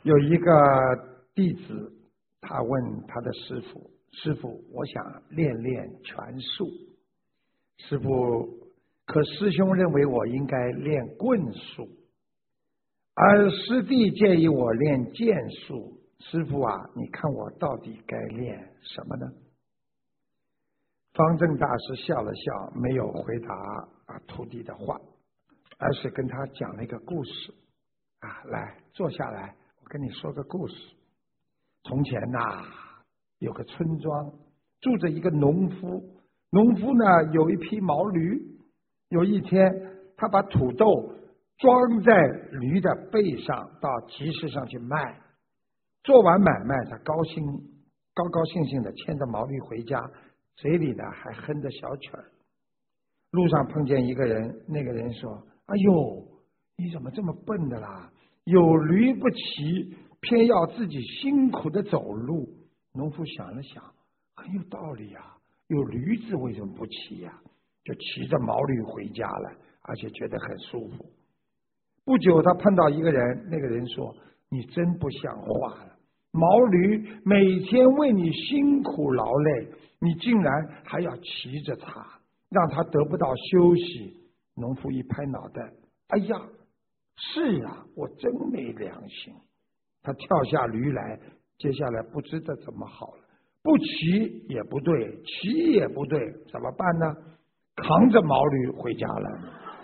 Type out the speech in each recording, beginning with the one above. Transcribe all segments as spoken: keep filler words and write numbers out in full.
有一个弟子，他问他的师父：“师父，我想练练拳术。”师父，可师兄认为我应该练棍术，而师弟建议我练剑术。师父啊，你看我到底该练什么呢？方正大师笑了笑，没有回答啊徒弟的话，而是跟他讲了一个故事。啊，来，坐下来，我跟你说个故事。从前呐、啊，有个村庄，住着一个农夫。农夫呢有一匹毛驴，有一天他把土豆装在驴的背上，到集市上去卖。做完买卖，他高兴高高兴兴的牵着毛驴回家，嘴里呢还哼着小曲儿。路上碰见一个人，那个人说：“哎呦，你怎么这么笨的啦？有驴不骑，偏要自己辛苦的走路。”农夫想了想，很有道理啊，有驴子为什么不骑呀、啊？就骑着毛驴回家了，而且觉得很舒服。不久，他碰到一个人，那个人说：“你真不像话了，毛驴每天为你辛苦劳累，你竟然还要骑着它，让它得不到休息。”农夫一拍脑袋：“哎呀，是啊，我真没良心。”他跳下驴来，接下来不知道怎么好了，不骑也不对，骑也不对，怎么办呢？扛着毛驴回家了。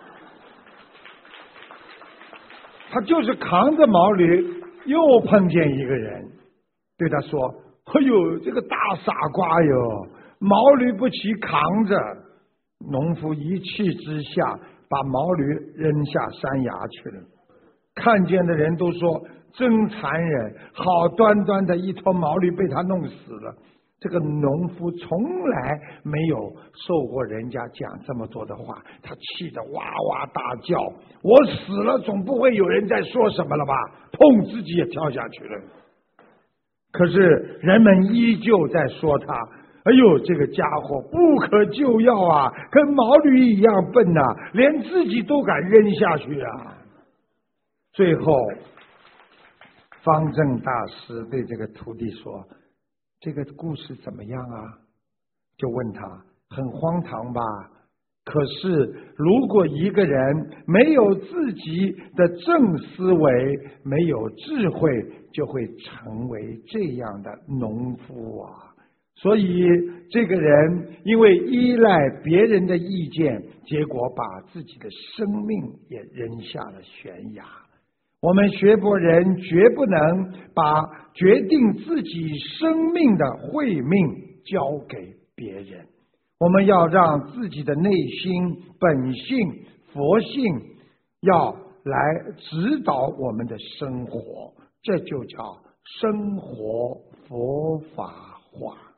他就是扛着毛驴，又碰见一个人，对他说：“哎呦，这个大傻瓜哟，毛驴不骑，扛着。”农夫一气之下把毛驴扔下山崖去了。看见的人都说：“真残忍，好端端的一头毛驴被他弄死了。”这个农夫从来没有受过人家讲这么多的话，他气得哇哇大叫：“我死了，总不会有人再说什么了吧？”砰，自己也跳下去了。可是人们依旧在说他：“哎呦，这个家伙不可救药啊，跟毛驴一样笨啊，连自己都敢扔下去啊！”最后，方正大师对这个徒弟说：“这个故事怎么样啊？”就问他：“很荒唐吧？可是如果一个人没有自己的正思维，没有智慧，就会成为这样的农夫啊。所以这个人因为依赖别人的意见，结果把自己的生命也扔下了悬崖。我们学佛人绝不能把决定自己生命的慧命交给别人，我们要让自己的内心本性佛性要来指导我们的生活，这就叫生活佛法化。